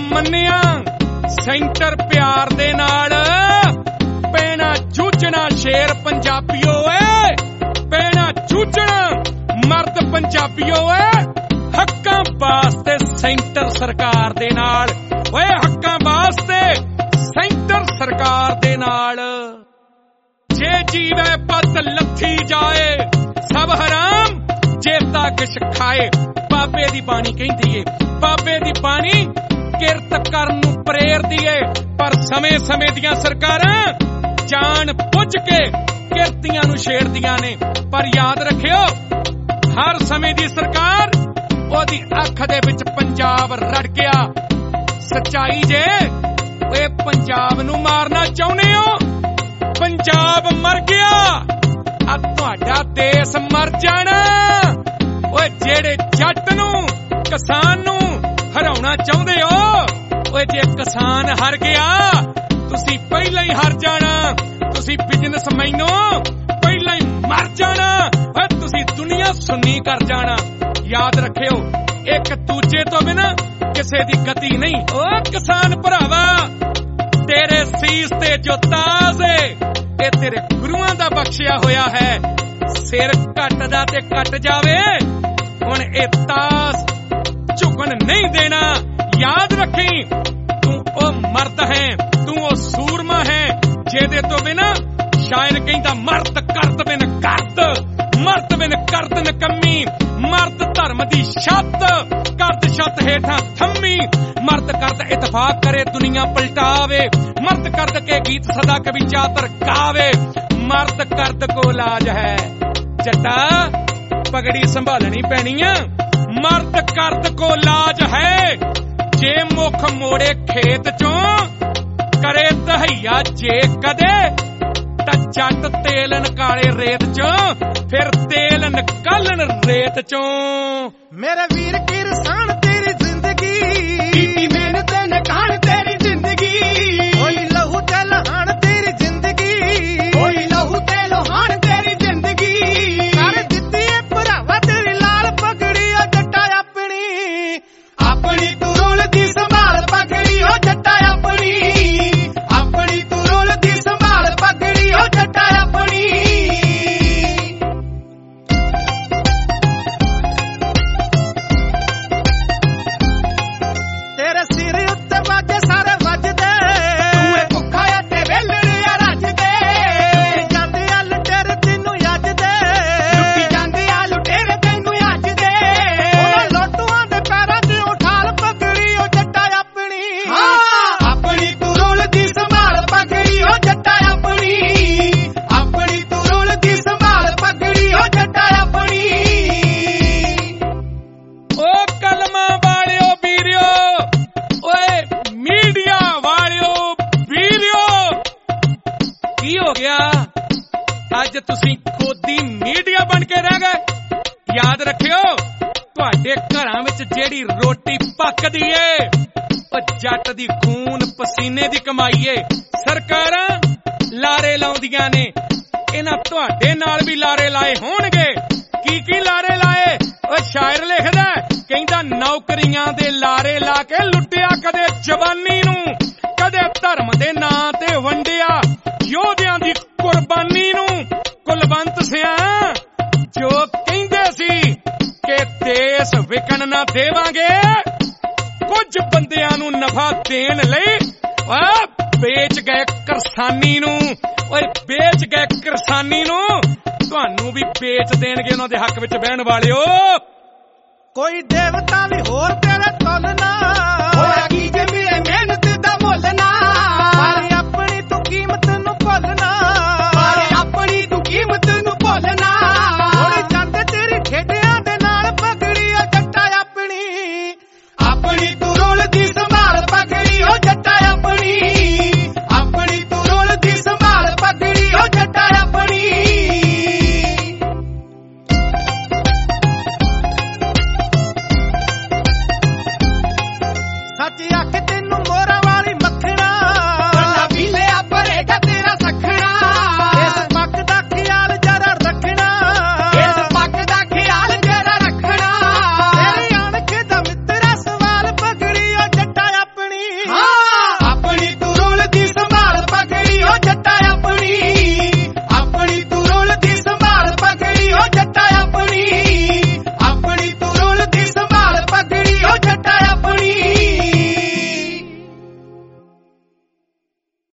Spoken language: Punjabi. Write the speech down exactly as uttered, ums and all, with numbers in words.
ਮੰਨਿਆ ਸੈਂਟਰ ਪਿਆਰ ਦੇ ਨਾਲ ਪੈਣਾ ਜੂਝਣਾ ਸ਼ੇਰ ਪੰਜਾਬੀਓ ਏ ਪੈਣਾ ਜੂਝਣਾ ਮਰਦ ਪੰਜਾਬੀਓ ਏ ਹੱਕਾਂ ਵਾਸਤੇ ਸੈਂਟਰ ਸਰਕਾਰ ਦੇ ਨਾਲ ਓਏ ਹੱਕਾਂ ਵਾਸਤੇ ਸੈਂਟਰ ਸਰਕਾਰ ਦੇ ਨਾਲ ਜੇ ਜੀਵੇ ਪਤ ਲੱਥੀ ਜਾਏ ਸਭ ਹਰਾਮ ਜੇ ਤਾਂ ਕਿਛ ਖਾਏ ਬਾਬੇ ਦੀ ਬਾਣੀ ਕਹਿੰਦੀ ਏ ਬਾਬੇ ਦੀ ਬਾਣੀ ਕਿਰਤ ਕਰਨ ਨੂੰ ਪ੍ਰੇਰਦੀ ਏ ਪਰ ਸਮੇਂ ਸਮੇਂ ਦੀਆਂ ਸਰਕਾਰਾਂ ਜਾਣ ਬੁੱਝ ਕੇ ਕਿਰਤੀਆਂ ਨੂੰ ਛੇੜਦੀਆਂ ਨੇ ਪਰ ਯਾਦ ਰੱਖਿਓ ਹਰ ਸਮੇਂ ਦੀ ਸਰਕਾਰ ਉਹਦੀ ਅੱਖ ਦੇ ਵਿੱਚ ਪੰਜਾਬ ਰੜ ਗਿਆ ਸੱਚਾਈ ਜੇ ਓਏ ਪੰਜਾਬ ਨੂੰ ਮਾਰਨਾ ਚਾਹੁੰਦੇ ਹੋ ਪੰਜਾਬ ਮਰ ਗਿਆ ਆ ਤੁਹਾਡਾ ਦੇਸ਼ ਮਰ ਜਾਣਾ ਓਏ ਜਿਹੜੇ ਜੱਟ ਨੂੰ ਕਿਸਾਨ ਨੂੰ ਹਰਾਉਣਾ ਚਾਹੁੰਦੇ ਹੋ ਓਏ ਜੇ ਕਿਸਾਨ ਹਾਰ ਗਿਆ ਤੁਸੀਂ ਪਹਿਲਾਂ ਹੀ ਹਾਰ ਜਾਣਾ ਤੁਸੀਂ ਬਿਜ਼ਨਸਮੈਨੋ ਪਹਿਲਾਂ ਹੀ ਮਰ ਜਾਣਾ ਓਏ ਤੁਸੀਂ ਦੁਨੀਆ ਸੁੰਨੀ ਕਰ ਜਾਣਾ ਯਾਦ ਰੱਖਿਓ ਇੱਕ ਦੂਜੇ ਤੋਂ ਬਿਨਾਂ ਕਿਸੇ ਦੀ ਗਤੀ ਨਹੀਂ ਓ ਕਿਸਾਨ ਭਰਾਵਾ ਤੇਰੇ ਸੀਸ ਤੇ ਜੋ ਤਾਜ ਏ ਇਹ ਤੇਰੇ ਗੁਰੂਆਂ ਦਾ ਬਖਸ਼ਿਆ ਹੋਇਆ ਹੈ ਸਿਰ ਘਟਦਾ ਤੇ ਕੱਟ ਜਾਵੇ ਹੁਣ ਇਹ ਤਾਜ ਝੁਕਣ ਨਹੀਂ ਦੇਣਾ ਯਾਦ ਰੱਖੀ ਤੂੰ ਉਹ ਮਰਦ ਹੈ ਤੂੰ ਉਹ ਸੂਰਮਾ ਹੈ ਜਿਹਦੇ ਤੋਂ ਬਿਨਾਂ ਸ਼ਾਇਰ ਕਹਿੰਦਾ ਮਰਦ ਕਰਦ ਬਿਨ ਕਰਦ ਮਰਦ ਬਿਨ ਕਰਦ ਨਕੰਮੀ ਮਰਦ ਧਰਮ ਦੀ ਛੱਤ ਕਰਦ ਛੱਤ ਹੇਠਾਂ ਥੰਮੀ ਮਰਦ ਕਰਦ ਇਤਫਾਕ ਕਰੇ ਦੁਨੀਆ ਪਲਟਾਵੇ ਮਰਦ ਕਰਦ ਕੇ ਗੀਤ ਸਦਾ ਕਵੀ ਚਾਤਰ ਗਾਵੇ ਮਰਦ ਕਰਦ ਕੋ ਲਾਜ ਹੈ ਜੱਟਾ ਪਗੜੀ ਸੰਭਾਲਣੀ ਪੈਣੀ ਆ ਮਰਦ ਕਰਦ ਕੋ ਲਾਜ ਹੈ ਜੇ ਮੁਖ ਮੋੜੇ ਖੇਤ ਚੋਂ ਕਰੇ ਤਹਈਆ ਜੇ ਕਦੇ ਤਾਂ ਜੱਟ ਤੇਲ ਨਿਕਾਲੇ ਰੇਤ ਚੋਂ ਫਿਰ ਤੇਲ ਨਿਕਾਲਣ ਰੇਤ ਚੋਂ ਮੇਰੇ ਵੀਰ ਕਿਰਸਾਨ ਤੇਰੀ ਜ਼ਿੰਦਗੀ ਕੀਤੀ ਮਿਹਨਤ ਨੇ ਖਾਣ ਤੇਰੀ ਜ਼ਿੰਦਗੀ ਹੋਈ ਲਹੂ ਤੇ ਲਹਾਣ ਤੇਰੀ ਜ਼ਿੰਦਗੀ ਹੋਈ ਲਹੂ ਤੇ ਲਹਾਣ ਤੇਰੀ ਜ਼ਿੰਦਗੀ ਕਰ ਦਿੱਤੀ ਏ ਭਰਾਵਾ ਤੇਰੀ ਲਾਲ ਪਗੜੀ ਓ ਜੱਟਾ ਆਪਣੀ ਆਪਣੀ ਤੂੰ ਰੋਲਦੀ ਸੰਭਾਲ ਪਗੜੀ ਓ ਜੱਟਾ ਆਪਣੀ ਆਪਣੀ ਤੂੰ ਰੋਲਦੀ ਸੰਭਾਲ ਪਗੜੀ ਓ ਜੱਟਾ ਆਪਣੀ ਤੇਰੇ ਸਿਰ ਉੱਤੇ ਵਾਜੇ ਸਾਰੇ ਵੱਜਦੇ ਤੂੰ ਏ ਭੁੱਖਾ ਆ ਤੇ ਵੇਲੜੇ ਆ ਰੱਜਦੇ ਜਾਂਦੇ ਆ ਲੁਟੇਰੇ ਤੈਨੂੰ ਅੱਜਦੇ ਲੁੱਟੀ ਜਾਂਦੇ ਆ ਲੁਟੇਰੇ ਤੈਨੂੰ ਅੱਜਦੇ ਉਹਨਾਂ ਲੋਟੂਆਂ ਦੇ ਪੈਰਾਂ ਤੇ ਉਠਾਲ ਪਗੜੀ ਓ ਜੱਟਾ ਆਪਣੀ ਆਪਣੀ ਤੂੰ ਰੋਲਦੀ ਸੰਭਾਲ ਪਗੜੀ ਓ ਜੱਟਾ ਆਪਣੀ ਆਪਣੀ ਤੂੰ ਰੋਲਦੀ ਸੰਭਾਲ ਪਗੜੀ ਓ ਜੱਟਾ ਆਪਣੀ ਓ ਕਲਮਾਂ ਵਾਲਿਓ ਵੀਰਿਓ ਓਏ ਮੀਡੀਆ ਵਾਲਿਓ ਵੀਰਿਓ ਕੀ ਹੋ ਗਿਆ ਅੱਜ ਤੁਸੀਂ ਖੋਦੀ ਮੀਡੀਆ ਬਣ ਕੇ ਰਹਿ ਗਏ ਯਾਦ ਰੱਖਿਓ ਤੁਹਾਡੇ ਘਰਾਂ ਵਿੱਚ ਜਿਹੜੀ ਰੋਟੀ ਪੱਕਦੀ ਏ ਉਹ ਜੱਟ ਦੀ ਖੂਨ ਪਸੀਨੇ ਦੀ ਕਮਾਈ ਏ ਸਰਕਾਰਾਂ ਲਾਰੇ ਲਾਉਂਦੀਆਂ ਨੇ ਇਹਨਾਂ ਤੁਹਾਡੇ ਨਾਲ ਵੀ ਲਾਰੇ ਲਾਏ ਹੋਣਗੇ ਕੀ ਕੀ ਲਾਰੇ ਲਾਏ ਉਹ ਸ਼ਾਇਰ ਲਿਖਦਾ ਕਹਿੰਦਾ ਨੌਕਰੀਆਂ ਦੇ ਲਾਰੇ ਲਾ ਕੇ ਲੁੱਟਿਆ ਕਦੇ ਜਵਾਨੀ ਨੂੰ ਕਦੇ ਧਰਮ ਦੇ ਨਾਂ ਤੇ ਵੰਡਿਆ ਯੋਧਿਆਂ ਦੀ ਕੁਰਬਾਨੀ ਨੂੰ ਕੁਲਵੰਤ ਸਿਆਂ ਜੋ ਕਹਿੰਦੇ ਸੀ ਕਿ ਦੇਸ਼ ਵਿਕਣ ਨਾ ਦੇਵਾਂਗੇ ਕੁਝ ਬੰਦਿਆਂ ਨੂੰ ਨਫਾ ਦੇਣ ਲਈ ਆ ਵੇਚ ਗਏ ਕਿਰਸਾਨੀ ਨੂੰ ਓਏ ਵੇਚ ਗਏ ਕਿਰਸਾਨੀ ਨੂੰ ਤੁਹਾਨੂੰ ਵੀ ਵੇਚ ਦੇਣਗੇ ਉਹਨਾਂ ਦੇ ਹੱਕ ਵਿੱਚ ਬਹਿਣ ਵਾਲਿਓ ਕੋਈ ਦੇਵਤਾ ਵੀ ਹੋਰ ਤੇਰੇ ਤੁਲ ਨਾ ਹੋਇਆ ਕੀ ਜੇ ਮੇਰੇ ਮਿਹਨਤ ਦਾ ਮੁੱਲ ਨਾ ਪਰ ਆਪਣੀ ਤੂੰ ਕੀਮਤ ਨੂੰ ਭੁੱਲ ਨਾ